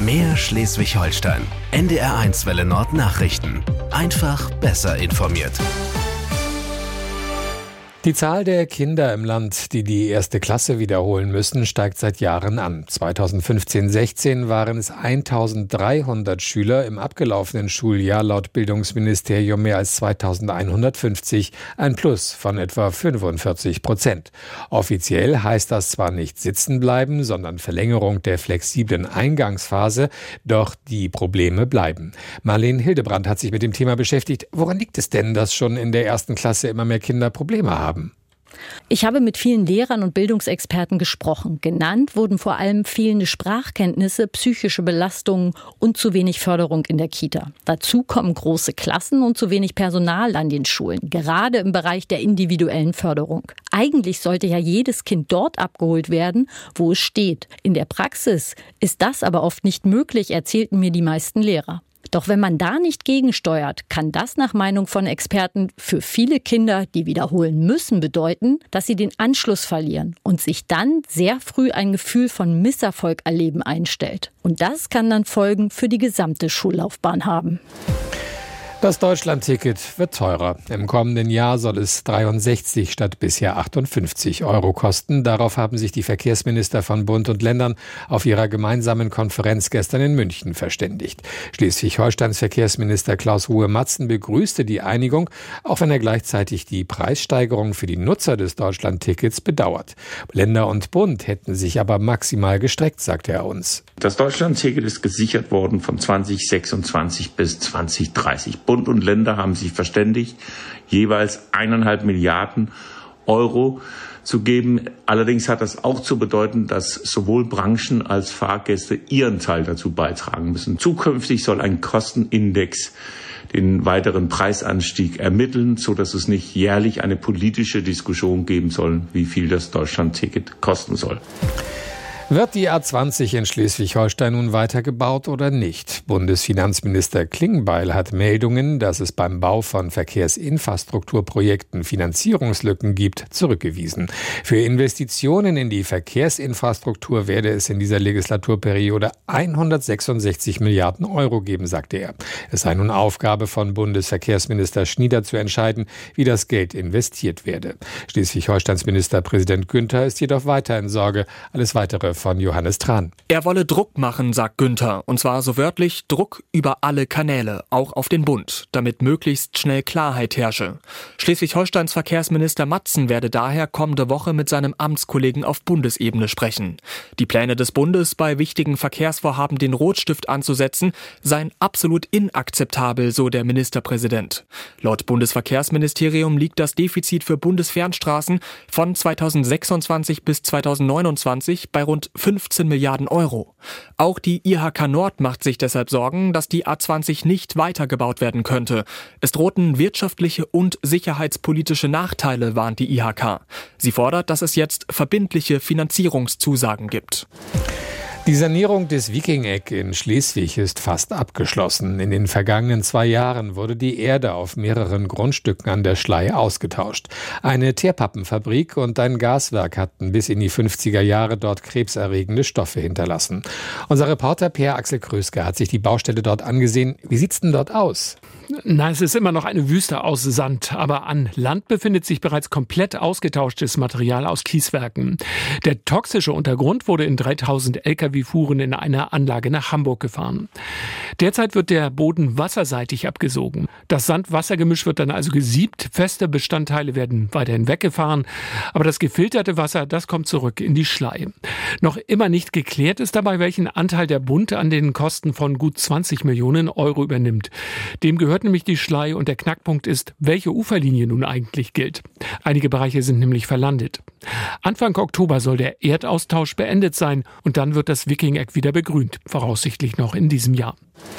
Mehr Schleswig-Holstein. NDR1 Welle Nord Nachrichten. Einfach besser informiert. Die Zahl der Kinder im Land, die die erste Klasse wiederholen müssen, steigt seit Jahren an. 2015/16 waren es 1300 Schüler, im abgelaufenen Schuljahr laut Bildungsministerium mehr als 2150, ein Plus von etwa 45%. Offiziell heißt das zwar nicht sitzen bleiben, sondern Verlängerung der flexiblen Eingangsphase, doch die Probleme bleiben. Marlene Hildebrandt hat sich mit dem Thema beschäftigt. Woran liegt es denn, dass schon in der ersten Klasse immer mehr Kinder Probleme haben? Ich habe mit vielen Lehrern und Bildungsexperten gesprochen. Genannt wurden vor allem fehlende Sprachkenntnisse, psychische Belastungen und zu wenig Förderung in der Kita. Dazu kommen große Klassen und zu wenig Personal an den Schulen, gerade im Bereich der individuellen Förderung. Eigentlich sollte ja jedes Kind dort abgeholt werden, wo es steht. In der Praxis ist das aber oft nicht möglich, erzählten mir die meisten Lehrer. Doch wenn man da nicht gegensteuert, kann das nach Meinung von Experten für viele Kinder, die wiederholen müssen, bedeuten, dass sie den Anschluss verlieren und sich dann sehr früh ein Gefühl von Misserfolg erleben einstellt. Und das kann dann Folgen für die gesamte Schullaufbahn haben. Das Deutschlandticket wird teurer. Im kommenden Jahr soll es 63 statt bisher 58 Euro kosten. Darauf haben sich die Verkehrsminister von Bund und Ländern auf ihrer gemeinsamen Konferenz gestern in München verständigt. Schleswig-Holsteins Verkehrsminister Klaus Ruhe-Matzen begrüßte die Einigung, auch wenn er gleichzeitig die Preissteigerung für die Nutzer des Deutschlandtickets bedauert. Länder und Bund hätten sich aber maximal gestreckt, sagte er uns. Das Deutschlandticket ist gesichert worden von 2026 bis 2030. Bund und Länder haben sich verständigt, jeweils 1,5 Milliarden Euro zu geben. Allerdings hat das auch zu bedeuten, dass sowohl Branchen als Fahrgäste ihren Teil dazu beitragen müssen. Zukünftig soll ein Kostenindex den weiteren Preisanstieg ermitteln, sodass es nicht jährlich eine politische Diskussion geben soll, wie viel das Deutschlandticket kosten soll. Wird die A20 in Schleswig-Holstein nun weitergebaut oder nicht? Bundesfinanzminister Klingbeil hat Meldungen, dass es beim Bau von Verkehrsinfrastrukturprojekten Finanzierungslücken gibt, zurückgewiesen. Für Investitionen in die Verkehrsinfrastruktur werde es in dieser Legislaturperiode 166 Milliarden Euro geben, sagte er. Es sei nun Aufgabe von Bundesverkehrsminister Schnieder zu entscheiden, wie das Geld investiert werde. Schleswig-Holsteins Ministerpräsident Günther ist jedoch weiter in Sorge. Alles Weitere von Johannes Tran. Er wolle Druck machen, sagt Günther. Und zwar so wörtlich Druck über alle Kanäle, auch auf den Bund, damit möglichst schnell Klarheit herrsche. Schleswig-Holsteins Verkehrsminister Matzen werde daher kommende Woche mit seinem Amtskollegen auf Bundesebene sprechen. Die Pläne des Bundes, bei wichtigen Verkehrsvorhaben den Rotstift anzusetzen, seien absolut inakzeptabel, so der Ministerpräsident. Laut Bundesverkehrsministerium liegt das Defizit für Bundesfernstraßen von 2026 bis 2029 bei rund 15 Milliarden Euro. Auch die IHK Nord macht sich deshalb Sorgen, dass die A20 nicht weitergebaut werden könnte. Es drohten wirtschaftliche und sicherheitspolitische Nachteile, warnt die IHK. Sie fordert, dass es jetzt verbindliche Finanzierungszusagen gibt. Die Sanierung des Viking-Eck in Schleswig ist fast abgeschlossen. In den vergangenen 2 Jahren wurde die Erde auf mehreren Grundstücken an der Schlei ausgetauscht. Eine Teerpappenfabrik und ein Gaswerk hatten bis in die 50er Jahre dort krebserregende Stoffe hinterlassen. Unser Reporter Per Axel Kröske hat sich die Baustelle dort angesehen. Wie sieht's denn dort aus? Nein, es ist immer noch eine Wüste aus Sand, aber an Land befindet sich bereits komplett ausgetauschtes Material aus Kieswerken. Der toxische Untergrund wurde in 3000 Lkw-Fuhren in eine Anlage nach Hamburg gefahren. Derzeit wird der Boden wasserseitig abgesogen. Das Sand-Wasser-Gemisch wird dann also gesiebt, feste Bestandteile werden weiterhin weggefahren, aber das gefilterte Wasser, das kommt zurück in die Schlei. Noch immer nicht geklärt ist dabei, welchen Anteil der Bund an den Kosten von gut 20 Millionen Euro übernimmt. Dem gehört nämlich die Schlei und der Knackpunkt ist, welche Uferlinie nun eigentlich gilt. Einige Bereiche sind nämlich verlandet. Anfang Oktober soll der Erdaustausch beendet sein und dann wird das Viking-Eck wieder begrünt, voraussichtlich noch in diesem Jahr.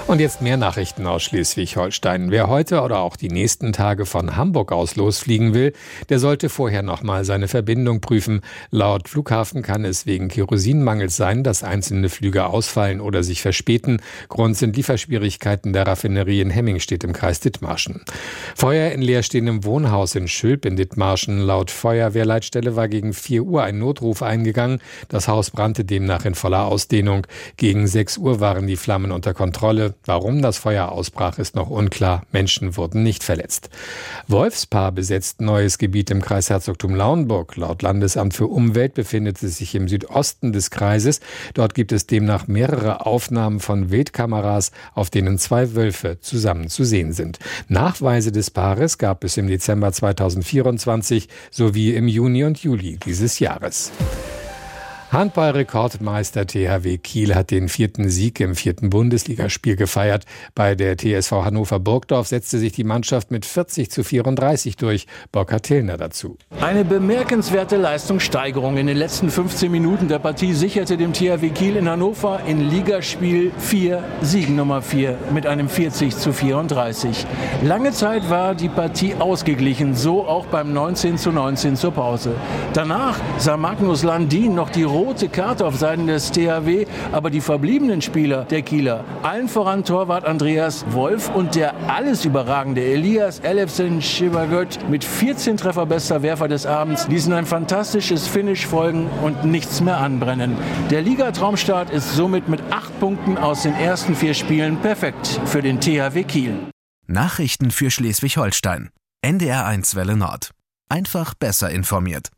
Und jetzt mehr Nachrichten aus Schleswig-Holstein. Wer heute oder auch die nächsten Tage von Hamburg aus losfliegen will, der sollte vorher nochmal seine Verbindung prüfen. Laut Flughafen kann es wegen Kerosinmangels sein, dass einzelne Flüge ausfallen oder sich verspäten. Grund sind Lieferschwierigkeiten der Raffinerie in Hemmingstedt im Kreis Dithmarschen. Feuer in leerstehendem Wohnhaus in Schülp in Dithmarschen. Laut Feuerwehrleitstelle war gegen 4 Uhr ein Notruf eingegangen. Das Haus brannte demnach in voller Ausdehnung. Gegen 6 Uhr waren die Flammen unter Kontrolle. Warum das Feuer ausbrach, ist noch unklar. Menschen wurden nicht verletzt. Wolfspaar besetzt neues Gebiet im Kreis Herzogtum Lauenburg. Laut Landesamt für Umwelt befindet es sich im Südosten des Kreises. Dort gibt es demnach mehrere Aufnahmen von Wildkameras, auf denen 2 Wölfe zusammen zu sehen sind. Nachweise des Paares gab es im Dezember 2024 sowie im Juni und Juli dieses Jahres. Handball-Rekordmeister THW Kiel hat den 4. Sieg im 4. Bundesligaspiel gefeiert. Bei der TSV Hannover-Burgdorf setzte sich die Mannschaft mit 40:34 durch. Burkhard Tillner dazu. Eine bemerkenswerte Leistungssteigerung in den letzten 15 Minuten der Partie sicherte dem THW Kiel in Hannover in Ligaspiel 4 Sieg Nummer 4 mit einem 40:34. Lange Zeit war die Partie ausgeglichen, so auch beim 19:19 zur Pause. Danach sah Magnus Landin noch die rote Karte auf Seiten des THW, aber die verbliebenen Spieler der Kieler, allen voran Torwart Andreas Wolf und der alles überragende Elias Elefsen-Schibagöt mit 14 Treffer bester Werfer des Abends, ließen ein fantastisches Finish folgen und nichts mehr anbrennen. Der Ligatraumstart ist somit mit 8 Punkten aus den ersten 4 Spielen perfekt für den THW Kiel. Nachrichten für Schleswig-Holstein. NDR 1 Welle Nord. Einfach besser informiert.